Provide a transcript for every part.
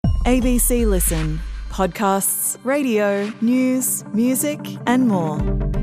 ABC Listen. Podcasts, radio, news, music and more.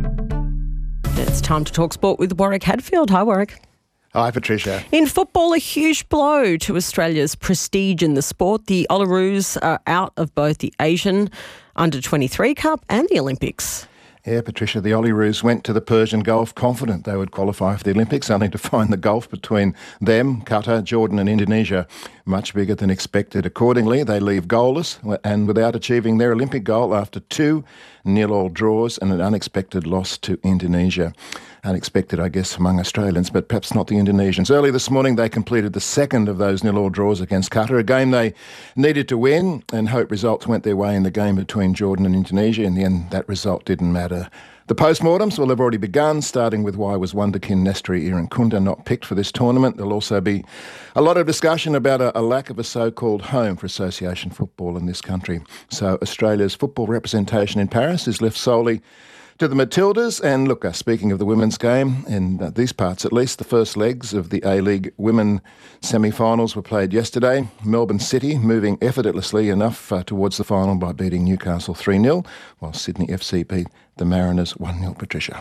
It's time to talk sport with Warwick Hadfield. Hi, Warwick. Hi, Patricia. In football, a huge blow to Australia's prestige in the sport. The Ollaroos are out of both the Asian Under-23 Cup and the Olympics. Yeah, Patricia, the Ollaroos went to the Persian Gulf confident they would qualify for the Olympics, only to find the gulf between them, Qatar, Jordan and Indonesia much bigger than expected. Accordingly, they leave goalless and without achieving their Olympic goal after 2 nil-all draws and an unexpected loss to Indonesia. Unexpected, I guess, among Australians, but perhaps not the Indonesians. Early this morning, they completed the second of those nil-all draws against Qatar, a game they needed to win, and hope results went their way in the game between Jordan and Indonesia. In the end, that result didn't matter. The postmortems will have already begun, starting with why was Wunderkind Nestri Irankunda not picked for this tournament. There'll also be a lot of discussion about a lack of a so-called home for association football in this country. So Australia's football representation in Paris is left solely to the Matildas. And look, speaking of the women's game, in these parts at least, the first legs of the A-League women semi-finals were played yesterday. Melbourne City moving effortlessly enough towards the final by beating Newcastle 3-0, while Sydney FC beat the Mariners 1-0, Patricia.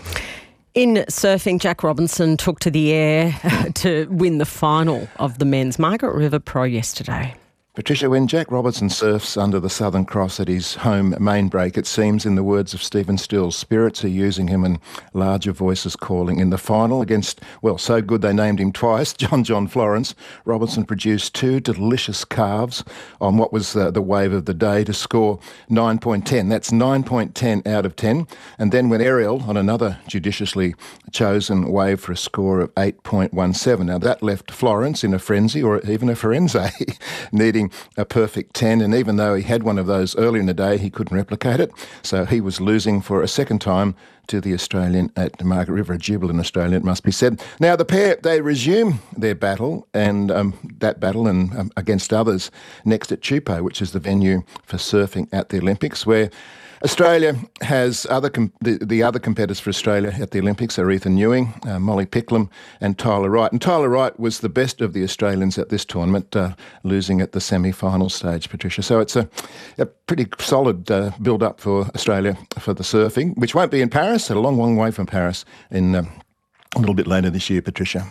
In surfing, Jack Robinson took to the air to win the final of the men's Margaret River Pro yesterday. Patricia, when Jack Robinson surfs under the Southern Cross at his home main break, it seems, in the words of Stephen Stills, spirits are using him and larger voices calling. In the final against, well, so good they named him twice, John Florence, Robinson produced 2 delicious carves on what was the wave of the day to score 9.10. That's 9.10 out of 10. And then when Ariel on another judiciously chosen wave for a score of 8.17. Now that left Florence in a frenzy, or even a frenzy, needing a perfect 10, and even though he had one of those early in the day, he couldn't replicate it. So he was losing for a second time to the Australian at Margaret River, a jubilant Australian, it must be said. Now the pair, they resume their battle, and that battle and against others next at Chupo, which is the venue for surfing at the Olympics, where Australia has the other competitors for Australia at the Olympics are Ethan Ewing, Molly Picklum and Tyler Wright. And Tyler Wright was the best of the Australians at this tournament, losing at the semi-final stage, Patricia. So it's a pretty solid build-up for Australia for the surfing, which won't be in Paris, a long way from Paris, in a little bit later this year, Patricia.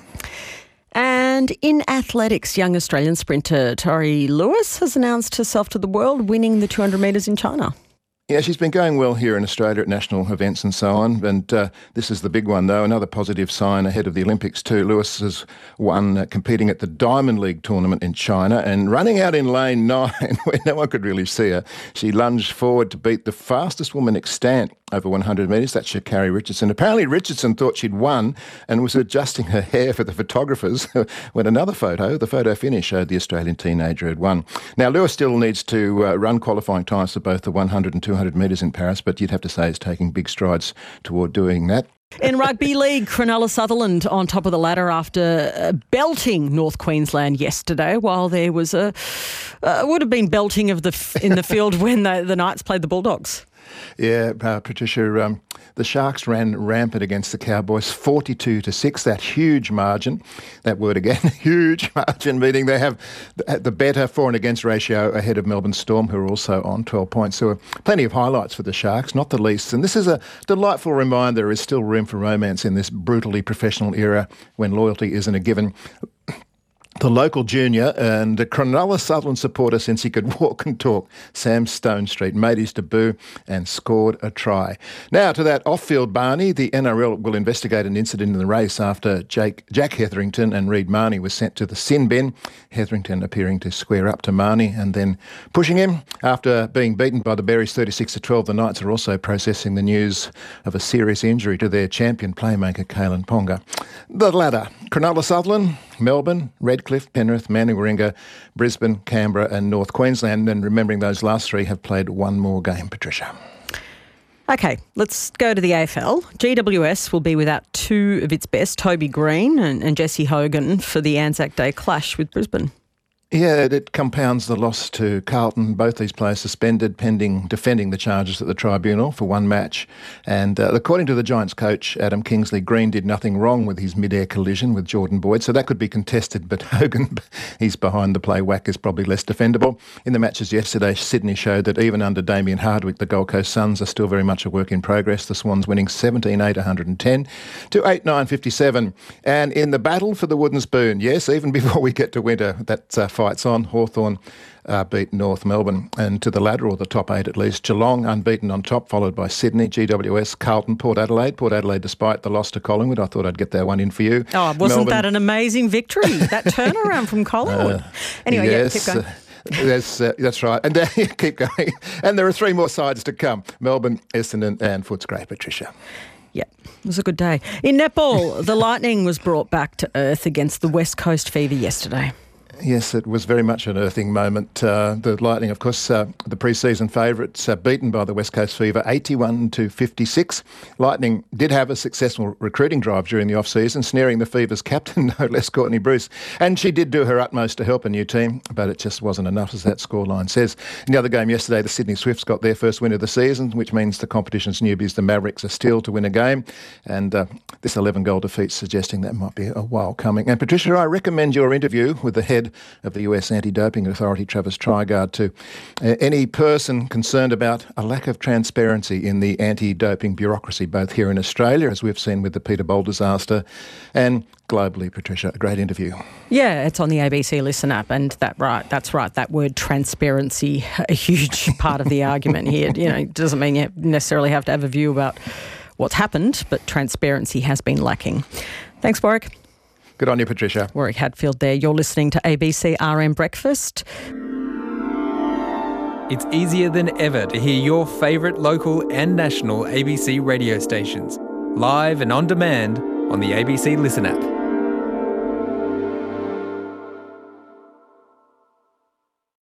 And in athletics, young Australian sprinter Tori Lewis has announced herself to the world, winning the 200 metres in China. Yeah, she's been going well here in Australia at national events and so on. And this is the big one, though. Another positive sign ahead of the Olympics too. Lewis has won competing at the Diamond League tournament in China and running out in lane 9 where no one could really see her. She lunged forward to beat the fastest woman extant over 100 metres. That's Sha'Carri Richardson. Apparently Richardson thought she'd won and was adjusting her hair for the photographers when another photo, the photo finish, showed the Australian teenager had won. Now, Lewis still needs to run qualifying times for both the 100 and 200 metres in Paris, but you'd have to say it's taking big strides toward doing that. In rugby league, Cronulla Sutherland on top of the ladder after belting North Queensland yesterday, while there was would have been belting in the field when the Knights played the Bulldogs. Yeah, Patricia, the Sharks ran rampant against the Cowboys, 42-6, that huge margin. That word again, huge margin, meaning they have the better for and against ratio ahead of Melbourne Storm, who are also on 12 points. So plenty of highlights for the Sharks, not the least. And this is a delightful reminder there is still room for romance in this brutally professional era when loyalty isn't a given. The local junior and the Cronulla Sutherland supporter since he could walk and talk, Sam Stonestreet, made his debut and scored a try. Now to that off-field Barney, the NRL will investigate an incident in the race after Jack Hetherington and Reed Marnie was sent to the sin bin. Hetherington appearing to square up to Marnie and then pushing him. After being beaten by the Berries 36-12, the Knights are also processing the news of a serious injury to their champion playmaker, Kalen Ponga. The ladder, Cronulla Sutherland, Melbourne, Redcliffe, Penrith, Warringah, Brisbane, Canberra and North Queensland. And remembering those last three have played one more game, Patricia. Okay, let's go to the AFL. GWS will be without 2 of its best, Toby Green and Jesse Hogan, for the Anzac Day clash with Brisbane. Yeah, it compounds the loss to Carlton. Both these players suspended pending defending the charges at the tribunal for one match. And according to the Giants coach, Adam Kingsley, Green did nothing wrong with his mid-air collision with Jordan Boyd, so that could be contested, but Hogan, he's behind the play whack, is probably less defendable. In the matches yesterday, Sydney showed that even under Damien Hardwick, the Gold Coast Suns are still very much a work in progress. The Swans winning 17-8, 110 to 8-9, 57. And in the battle for the wooden spoon, yes, even before we get to winter, that fight's on. Hawthorn beat North Melbourne, and to the ladder, or the top 8 at least. Geelong unbeaten on top, followed by Sydney, GWS, Carlton, Port Adelaide. Port Adelaide, despite the loss to Collingwood, I thought I'd get that one in for you. Oh, wasn't that an amazing victory? That turnaround from Collingwood. Anyway, yes, keep going. That's right. And keep going. And there are 3 more sides to come. Melbourne, Essendon and Footscray. Patricia. Yeah, it was a good day. In netball, the Lightning was brought back to earth against the West Coast Fever yesterday. Yes, it was very much an earthing moment. The Lightning, of course, the pre-season favourites, beaten by the West Coast Fever 81-56. Lightning did have a successful recruiting drive during the off-season, snaring the Fever's captain, no less, Courtney Bruce. And she did do her utmost to help a new team, but it just wasn't enough, as that scoreline says. In the other game yesterday, the Sydney Swifts got their first win of the season, which means the competition's newbies, the Mavericks, are still to win a game. And this 11-goal defeat suggesting that might be a while coming. And Patricia, I recommend your interview with the head of the US Anti-Doping Authority, Travis Trigard, to any person concerned about a lack of transparency in the anti-doping bureaucracy, both here in Australia, as we've seen with the Peter Bowl disaster, and globally. Patricia, a great interview. Yeah, it's on the ABC Listen app, and that's right, that word transparency, a huge part of the argument here. You know, it doesn't mean you necessarily have to have a view about what's happened, but transparency has been lacking. Thanks, Warwick. Good on you, Patricia. Warwick Hadfield there. You're listening to ABC RM Breakfast. It's easier than ever to hear your favourite local and national ABC radio stations, live and on demand on the ABC Listen app.